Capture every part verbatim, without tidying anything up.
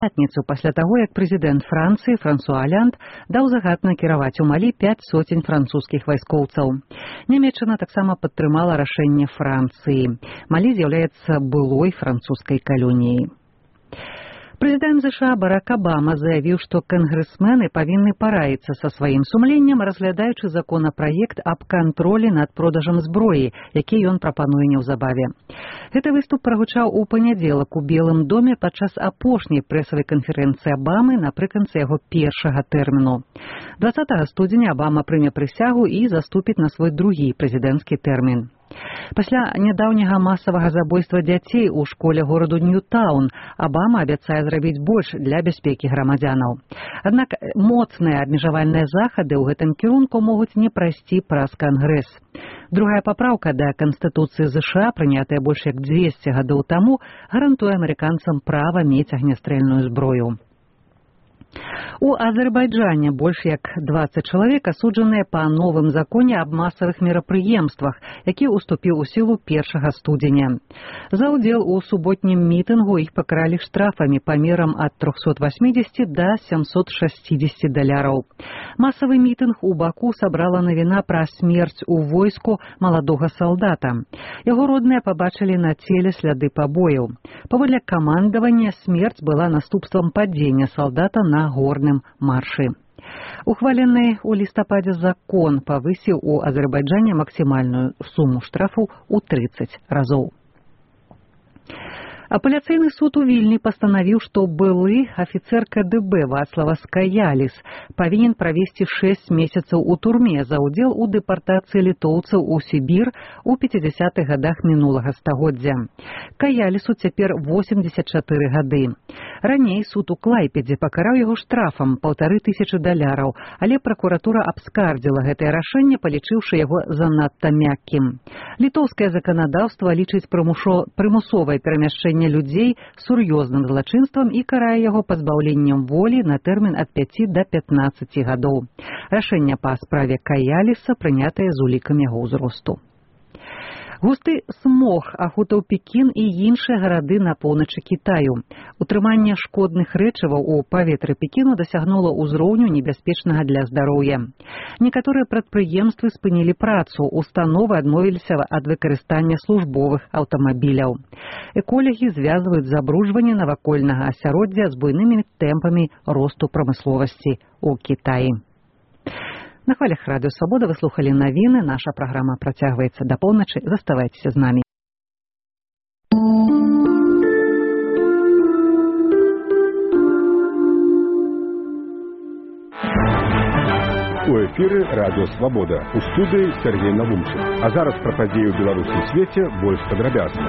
пятніцу пасля таго, як прэзідэнт Францыі Франсуа Аланд даў загад накіраваць у Малі пяць соцень французскіх вайскоўцаў. Нямецчына таксама падтрымала рашэнне Францыі. Малі з'яўляецца былой французскай калоніяй. Прэзідэнт ЗША Барак Абама заявіў, што кангрэсмены павінны параіцца са сваім сумленнем, разглядаючы законапраект аб кантролі над продажам зброі, які ён прапануе неўзабаве. Гэты выступ прагучаў у панядзелак у Белым доме падчас апошняй прэсавай канферэнцыі Абамы напрыканцы яго першага тэрміну. дваццатага студзеня Абама прыме прысягу і заступіць на свой другі прэзідэнцкі тэрмін. Пасля нядаўняга масавага забойства дзяцей у школе гораду Ньютаун Абама абяцае зрабіць больш для бяспекі грамадзянаў. Аднак моцныя абмежавальныя захады ў гэтым кірунку могуць не прайсці праз Кангрэс. Другая папраўка да Канстытуцыі ЗША, прынятая больш як дзвесце гадоў таму, гарантуе амерыканцам права мець агнястрэльную зброю. У Азербайджане больш як дваццаць чалавек асуджаныя па новым законе аб масавых мерапрыемствах, які ўступіў у сілу першага студзеня. За ўдзел у суботнім мітынгу іх пакаралі штрафамі памерам ад трохсот васьмідзесяці да сямсот шасцідзесяці даляраў. Масавы мітынг у Баку сабрала навіна пра смерць у войску маладога салдата. Яго родныя пабачылі на целе сляды пабояў. Паводле камандавання смерць была наступствам падзення салдата на горным маршы. Ухвалены ў лістападзе закон павысіў у Азербайджане максімальную суму штрафу ў трыццаць разоў. Апеляцыйны суд у Вільні пастанавіў, што былы афіцэр КДБ Вацлава Скаяліс павінен правесці шэсць месяцаў у турме за ўдзел у дэпартацыі літоўцаў у Сібір у пяцідзясятых гадах мінулага стагоддзя. Каялісу цяпер восемдзесят чатыры гады. Раней суд у Клайпедзе пакараў яго штрафам паўтары тысячы даляраў, але пракуратура абскардзіла гэтае рашэнне, палічыўшы яго занадта мяккім. Літоўскае заканадаўства лічыць прымусовае перамяшчэнне людзей сур'ёзным злачынствам і карае яго пазбаўленнем волі на тэрмін ад пяці да пятнаццаці гадоў. Рашэнне па справе Каяліса прынятае з улікам яго ўзросту. Густы смог ахутаў Пекін і іншыя гарады на поўначы Кітаю. Утрыманне шкодных рэчываў у паветры Пекіну дасягнула ўзроўню небяспечнага для здароўя. Некаторыя прадпрыемствы спынілі працу, установы адмовіліся ад выкарыстання службовых аўтамабіляў. Эколагі звязваюць забруджванне навакольнага асяроддзя з буйнымі тэмпамі росту прамысловасці ў Кітаі. На хвалях Радыё Свабода вы слухалі навіны. Наша праграма працягваецца да поўначы. Заставайцеся з намі. У эфіры Радыё Свабода. У студыі Сергей Навумчык. А зараз пра падзеі ў беларускім свеце больш падрабязна.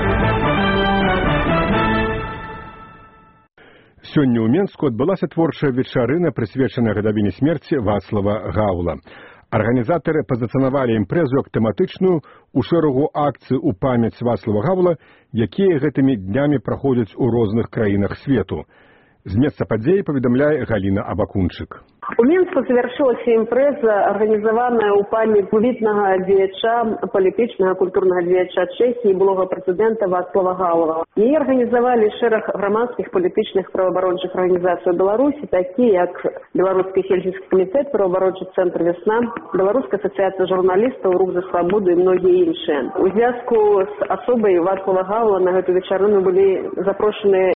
Сёння ў Менску адбылася творчая вечарына, прысвечаная гадавіне смерці Вацлава Гаўла. Арганізатары пазіцыянавалі імпрэзу як тэматычную у шэрагу акцый у памяць Вацлава Гаўла, якія гэтымі днямі праходзяць у розных краінах свету. З месца падзеі паведамляе Галіна Абакунчык. У Минску завершилась импреза, организованная у памяти видного деяча, политичного, культурного деяча Чехии, былого президента Вацлава Гаўла. Ее организовали шерах громадских политичных правооборонных организаций Беларуси, такие как Белорусский Хельсинский комитет, правооборонный центр «Весна», Белорусская ассоциация журналистов, Рух за свободу и многие іншие. У зв'язку с особой Вацлава Гаўла на эту вечерину были запрошены